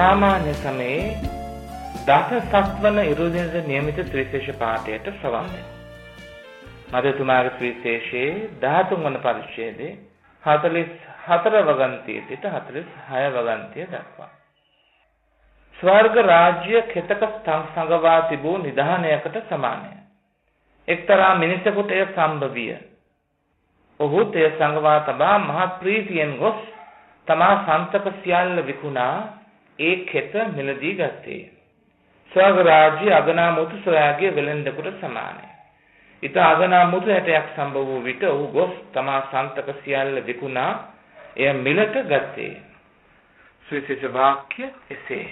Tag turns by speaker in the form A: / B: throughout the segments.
A: සාමාන්‍ය සමයේ දස සත්වන ඉරුදිනට නියමිත ත්‍රිශේෂ පාඨයට සවන් දෙන්න. මදතුමාගේ ත්‍රිශේෂයේ 13 වන පරිච්ඡේදයේ 44 වගන්තිය සිට 46 වගන්තිය දක්වා ස්වර්ග රාජ්‍ය කෙතක සංගවා තිබූ නිධානයකට සමානය. එක්තරා මිනිසෙකුට එය සම්භවිය. ඔහු තේ සංගවා තබා මහත් ප්‍රීතියෙන් ගොස් තමා සන්තක සියල්ල විකුණා ඒ කෙත මිලදී ගත්තේ. ස්වර්ග රාජ්‍ය අගනා මුතු සොයාගේ වෙළෙන්දෙකුට සමානයි. ඊට අගනා මුතු 60ක් සම්භව වූ විට ඔහු ගොස් තමා සන්තක සියල්ල විකුණා එය මිලට ගත්තේ. සුවිශේෂ වාක්‍ය එසේය.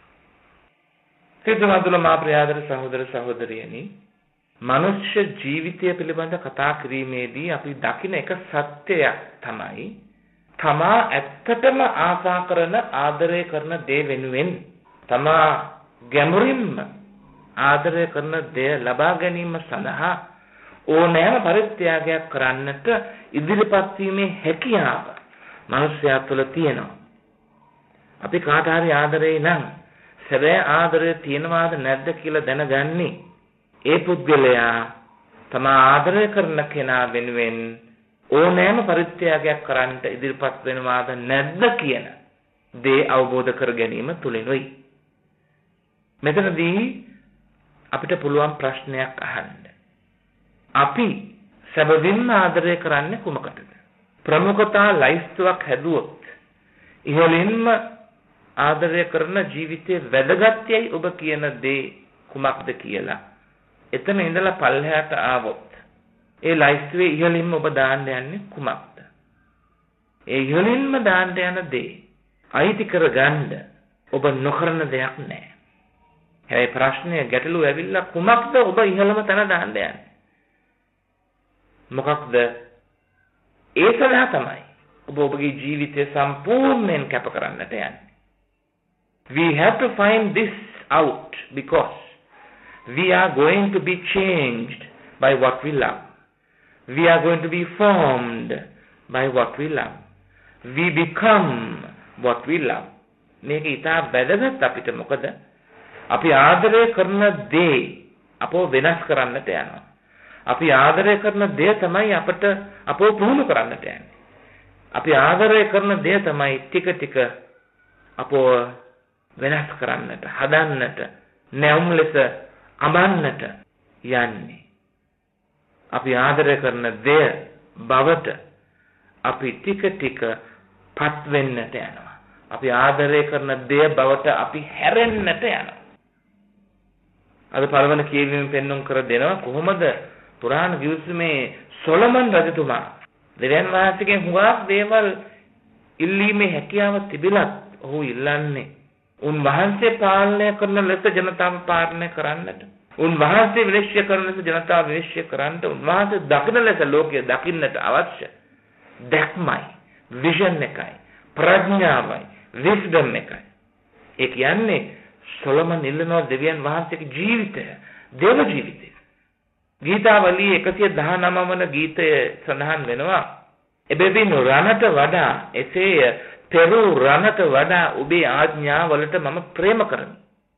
A: සිද්ධාර්ථ මා ප්‍රියාදර සහෝදර සහෝදරියනි, මනුෂ්‍ය ජීවිතය පිළිබඳ කතා කිරීමේදී අපි දකින එක සත්‍යයක් තමයි තමා ඇත්තටම ආසා කරන ආදරය කරන දේ වෙනුවෙන් තමා ගැඹුරින්ම ආදරය කරන දේ ලබා ගැනීම සඳහා ඕනෑම පරිත්‍යාගයක් කරන්නට ඉදිරිපත් වීමේ හැකියාව මනුෂ්‍යයා තුළ තියෙනවා. අපි කාට හරි ආදරේ නම් සැබෑ ආදරය තියෙනවාද නැද්ද කියලා දැනගන්නේ ඒ පුද්ගලයා තමා ආදරය කරන කෙනා වෙනුවෙන් ඕනෑම පරිත්‍යාගයක් කරන්නට ඉදිරිපත් වෙනවාද නැද්ද කියන දේ අවබෝධ කර ගැනීම තුලිනුයි. මෙතනදී අපිට පුළුවන් ප්‍රශ්නයක් අහන්න. අපි සැබවින්ම ආදරය කරන්නේ කුමකටද? ප්‍රමුඛතා ලයිස්තුවක් හැදුවොත් ඉහළින්ම ආදරය කරන ජීවිතයේ වැදගත්යයි ඔබ කියන දේ කුමක්ද කියලා එතන ඉඳලා පල්ලෙහාට ආවොත් ඒ ලයිස්තුවේ ඉහළින්ම ඔබ දාන්න යන්නේ කුමක්ද? ඒ ඉහළින්ම දාන්න යන දේ අයිති කරගන්න ඔබ නොකරන දෙයක් නැහැ. හැබැයි ප්‍රශ්නය ගැටලුව ඇවිල්ලා කුමක්ද ඔබ ඉහළම තැන දාන්න යන්නේ? මොකක්ද? ඒ සඳහා තමයි ඔබ ඔබගේ ජීවිතය සම්පූර්ණයෙන් කැප කරන්නට යන්නේ. We have to find this out because we are going to be changed by what we love. We are going to be formed by what we love. We become what we love. මේක ඉතා වැදගත් අපිට. මොකද අපි ආදරය කරන දේ අපව වෙනස් කරන්නට යනවා. අපි ආදරය කරන දේ තමයි අපට අපව පුහුණු කරන්නට යන්නේ. අපි ආදරය කරන දේ තමයි ටික ටික අපව වෙනස් කරන්නට, හදන්නට, නැවුම් ලෙස අඹන්නට යන්නේ. අපි ආදරය කරන දේ බවට අපි ටික ටික පත් වෙන්නට යනවා. අපි ආදරය කරන දේ බවට අපි හැරෙන්නට යනවා. අද පළවන කියවීම පෙන්වුම් කර දෙනවා කොහොමද පුරාණ ගිවිසුමේ සොලමන් රජතුමා දෙවියන් වහන්සේගෙන් හුඟක් දේවල් ඉල්ලීමේ හැකියාව තිබිලත් ඔහු ඉල්ලන්නේ උන්වහන්සේ පාලනය කරන ලෙස ජනතාව පාලනය කරන්නට, උන්වහන්සේ විනිශ්චය කරන ලෙස ජනතාව විනිශ්චය කරන්නට, උන්වහන්සේ දකින ලෙස ලෝකය දකින්නට අවශ්‍ය දැක්මයි, විෂන් එකයි, ප්‍රඥාවයි, විස්ඩම් එකයි. ඒ කියන්නේ සොලමන් ඉල්ලනවා දෙවියන් වහන්සේගේ ජීවිතය, දේව ජීවිතය. ගීතාවලියේ 119 වන ගීතය සඳහන් වෙනවා, එබැවින් රණට වඩා එසේය පෙරු රණට වඩා ඔබේ ආඥාවලට මම ප්‍රේම කරමි.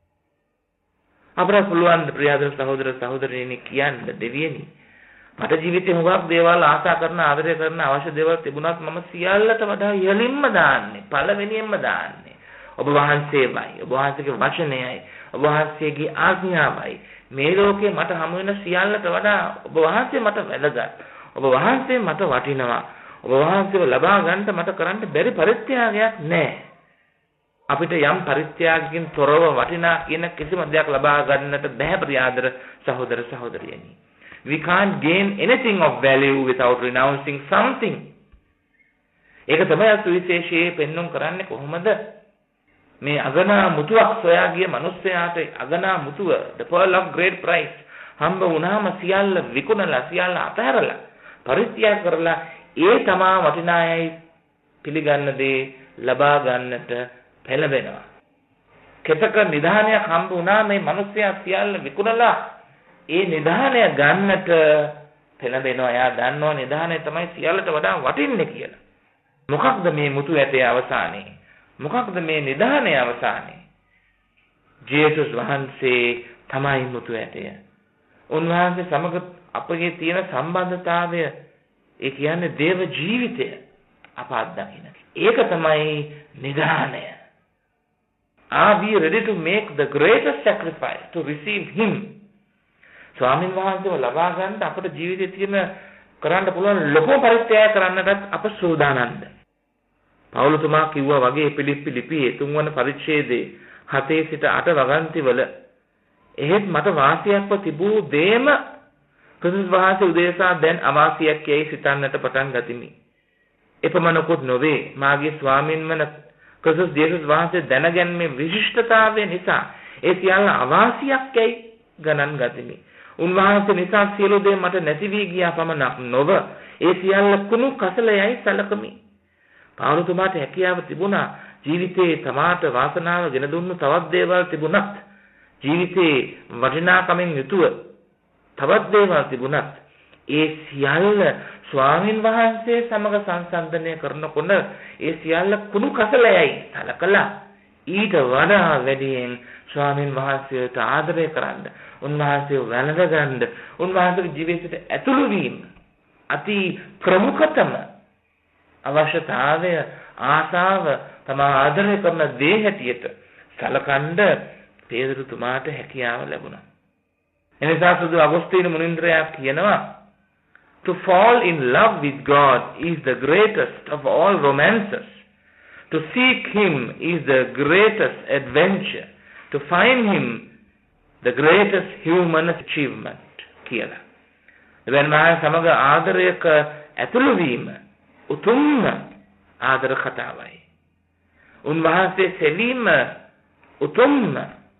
A: අපට පුළුවන් ප්‍රියාදර සහෝදර සහෝදරියනි කියන්න දෙවියනි, මට ජීවිතේ හුඟක් දේවල් ආශා කරන ආදරය කරන අවශ්‍ය දේවල් තිබුණත් මම සියල්ලට වඩා ඉහළින්ම දාන්නේ, පළවෙනියෙන්ම දාන්නේ ඔබ වහන්සේමයි, ඔබ වහන්සේගේ වචනයයි, ඔබ වහන්සේගේ ආඥාවයි. මේ ලෝකේ මට හමු වෙන සියල්ලට වඩා ඔබ වහන්සේ මට වැදගත්. ඔබ වහන්සේ මට වටිනවා. ඔබ වහන්සේව ලබා ගන්නට මට කරන්න බැරි පරිත්‍යාගයක් නැහැ. අපිට යම් පරිත්‍යාගකින් තොරව වටිනා කියන කිසිම දෙයක් ලබා ගන්නට බැහැ ප්‍රියාදර සහෝදර සහෝදරියනි. We can't gain anything of value without renouncing something. ඒක තමයි සුවිශේෂයේ පෙන්වුම් කරන්නේ කොහොමද? මේ අගනා මුතුවක් සොයා ගිය මිනිස්යාට අගනා මුතුව the pearl of great price හම්බ වුණාම සියල්ල විකුණලා සියල්ල අතහැරලා පරිත්‍යාග කරලා ඒ තමා වටිනායයි පිළිගන්න දේ ලබා ගන්නට පෙළඹෙනවා. කෙතක නිධානයක් හම්බ වුණා මේ මිනිස්යා සියල්ල විකුණලා ඒ නිධානය ගන්නට පෙළඹෙනවා. එයා දන්නවා නිධානය තමයි සියල්ලට වඩා වටින්නේ කියලා. මොකක්ද මේ මුතු ඇටේ අවසානයේ? මොකක්ද මේ නිධානයේ අවසානයේ? ජේසුස් වහන්සේ තමයි මුතු ඇටය. උන්වහන්සේ සමග අපගේ තියෙන සම්බන්ධතාවය, ඒ කියන්නේ දේව ජීවිතය අප අත්දකින්න. ඒක තමයි නිදානය. Are we ready to make the greatest sacrifice to receive him? ස්වාමීන් වහන්සේව ලබා ගන්න අපේ ජීවිතයේ තියෙන කරන්න පුළුවන් ලොකු පරිත්‍යාග කරන්නටත් අප සූදානම්ද? පවුලතුමා කිව්වා වගේ පිලිප්පි ලිපියේ 3 වන පරිච්ඡේදයේ 7 සිට 8 වගන්තිවල එහෙත් මට වාසියක්ව තිබූ දේම ක්‍රිස්තුස් වහන්සේ උදෙසා දැන් අවාසියක් යයි සිතන්නට පටන් ගතිමි. එපමණකුත් නොවේ, මාගේ ස්වාමීන් වන ක්‍රිස්තුස් ජේසුස් වහන්සේ දැනගැන්මේ විශිෂ්ටතාවය නිසා ඒ සියල්ල අවාසියක් යයි ගණන් ගතිමි. උන්වහන්සේ නිසා සියලු දේ මට නැති වී ගියා පමණක් නොව ඒ සියල්ල කුණු කසලයයි සැලකමි. පවුලතුමාට හැකියාව තිබුණා ජීවිතේ තමාට වාසනාව ගෙන දුන්නු තවත් දේවල් තිබුණත්, ජීවිතේ වටිනාකමින් යුතුව තවත් දේවල් තිබුණත්, ඒ සියල්ල ස්වාමින් වහන්සේ සමග සංසන්දනය කරනකොට ඒ සියල්ල කුණු කසලයයි සැලකලා ඊට වඩා වැඩියෙන් ස්වාමින් වහන්සේට ආදරය කරන්න, උන්වහන්සේව වැළඳ ගන්න, උන්වහන්සේගේ ජීවිතයට ඇතුළු වීම අති ප්‍රමුඛතම අවශ්‍යතාවය, ආසාව, තමා ආදරය කරන දේ හැටියට සලකන්න පේතෘතුමාට හැකියාව ලැබුණා. එනිසා සුදු අගොස්තීන මුනිඳුරයා කියනවා, to fall in love with God is the greatest of all romances. To seek him is the greatest adventure. To find him the greatest human achievement කියලා. එබැවින් මා සමග ආදරයක ඇතුළු වීම උතුම්ම ආදර කතාවයි. උන්වහන්සේ සෙවීම උතුම්ම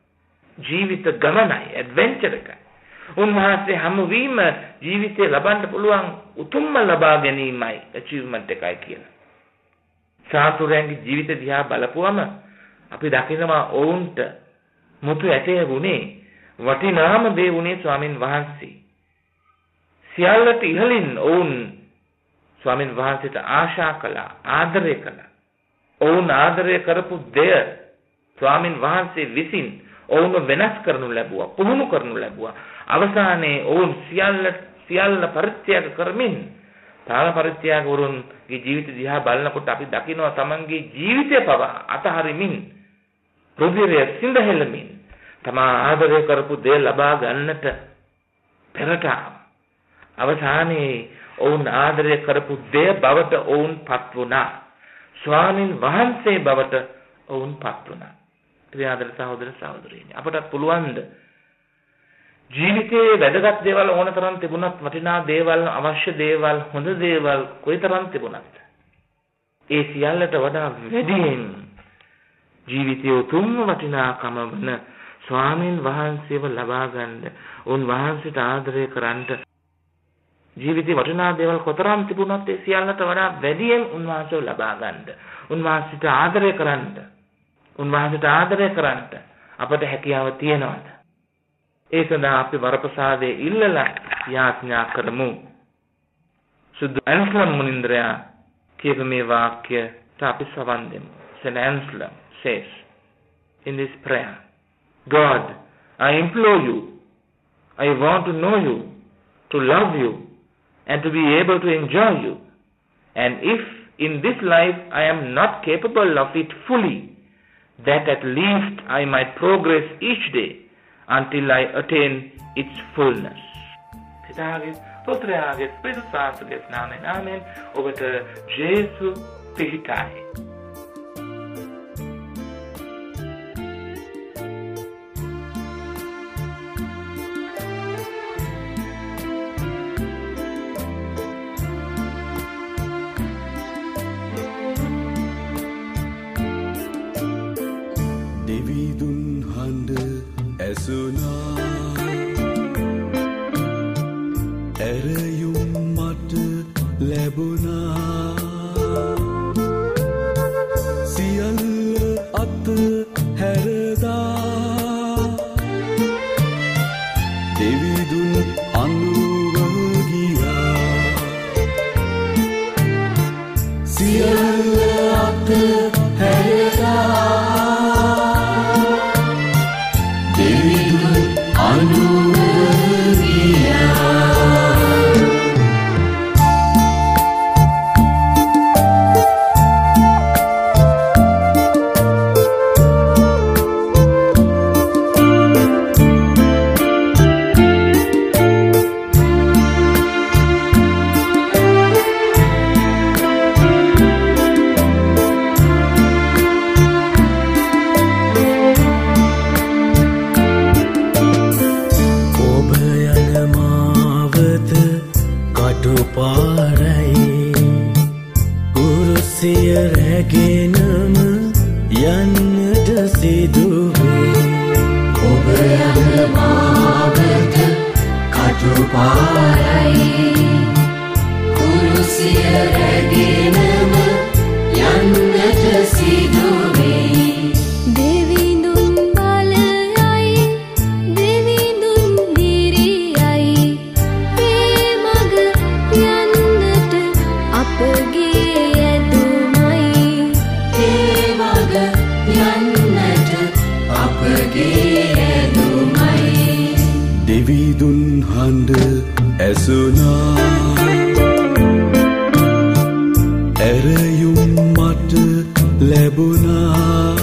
A: ජීවිත ගමනයි, ඇඩ්වෙන්චර් එකයි. උන්වහන්සේ හමු වීම ජීවිතේ ලබන්න පුළුවන් උතුම්ම ලබා ගැනීමයි, achievement එකයි කියලා. සාතුරයන්ගේ ජීවිත දිහා බලපුවම අපි දකිනවා ඔවුන්ට මුතු ඇටේ වුණේ වටිනාම දේ වුණේ ස්වාමින් වහන්සේ. සියල්ලට ඉහළින් ඔවුන් ස්වාමින් වහන්සේට ආශා කළා, ආදරය කළා. ඔවුන් ආදරය කරපු දෙය ස්වාමින් වහන්සේ විසින් ඔවුන් වෙනස් කරනු ලැබුවා, පුහුණු කරනු ලැබුවා. අවසානයේ ඔවුන් සියල්ල පරිත්‍යාග කරමින්, තාල පරිත්‍යාග වරුන්ගේ ජීවිත දිහා බලනකොට අපි දකිනවා තමන්ගේ ජීවිතය පවා අතහරිමින්, රුධිරය සිඳහෙළමින් තමා ආදරය කරපු දේ ලබා ගන්නට පෙරට අවසානයේ ඔවුන් ආදරය කරපු දේ බවට ඔවුන් පත් වුණා. ස්වාමින් වහන්සේ බවට ඔවුන් පත් වුණා. ප්‍රියාදර සහෝදර සහෝදරීනි, අපට පුළුවන් ජීවිතයේ වැදගත් දේවල් ඕන තරම් තිබුණත්, වටිනා දේවල්, අවශ්‍ය දේවල්, හොඳ දේවල් කොයිතරම් තිබුණත්, ඒ සියල්ලට වඩා වැඩියෙන් ජීවිතයේ උතුම් වටිනාකම වන ස්වාමින් වහන්සේව ලබා ගන්න, උන්වහන්සේට ආදරය කරන්න, ජීවිතේ වටිනා දේවල් කොතරම් තිබුණත් ඒ සියල්ලට වඩා වැඩියෙන් උන්වහන්සේව ලබා ගන්න, උන්වහන්සේට ආදරය කරන්න, උන්වහන්සේට ආදරය කරන්න අපට හැකියාව තියෙනවද? ඒ සඳහා අපි වරප්‍රසාදයේ ඉල්ලලා යාඥා කරමු. සුදු ඇන්ස්ලම් මුනිඳුරයා කියපු මේ වාක්‍යයට අපි සවන් දෙමු. Saint Anselm says in this prayer, God, I implore you, I want to know you, to love you, and to be able to enjoy you. And if in this life I am not capable of it fully, that at least I might progress each day until I attain its fullness. පිතාගේ පුත්‍රයාගේ ස්පිරිතාගේ නාමයෙන් ආමෙන්. ඔබට ජේසු පිහිටයි.
B: පාරයි කුරුසිය රැගෙනම යන්නට සිදුවේ ඔබ යන මාවත කටු පාරයි කුරුසිය රැගෙනම යන්නට සිදුවේ දෙවිදුන් හඬ ඇසුනා ඇරයුම් මට ලැබුණා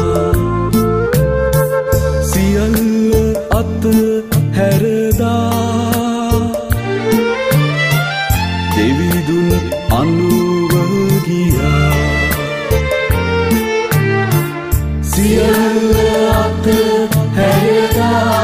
B: සියල්ල අත හැරදා දෙවිදුන් අනුව ගියා සියල්ල අත හැරදා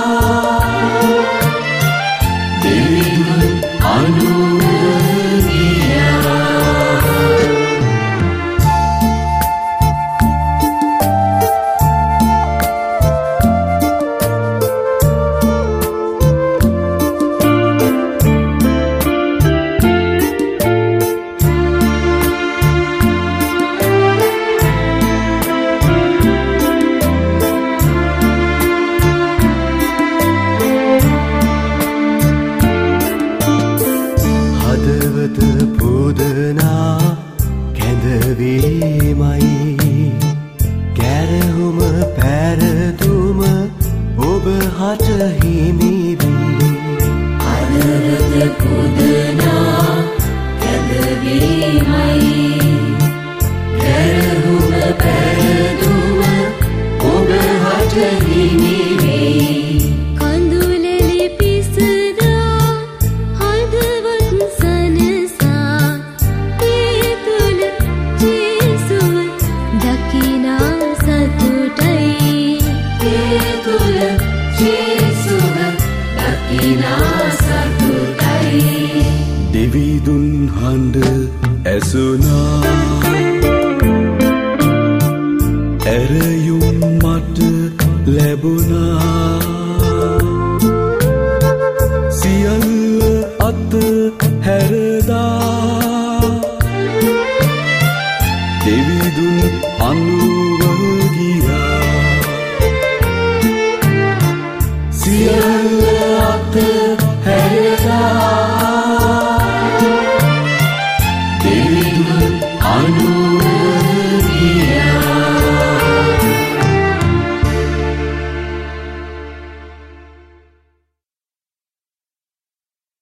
B: දෙවිදුන් හඬ ඇසුනා ඇරයුම් මට ලැබුණා සියල්ල අත හැරදා දෙවිදුන් අනුව ගියා සියල්ල අත හැරදා අනුර ගියා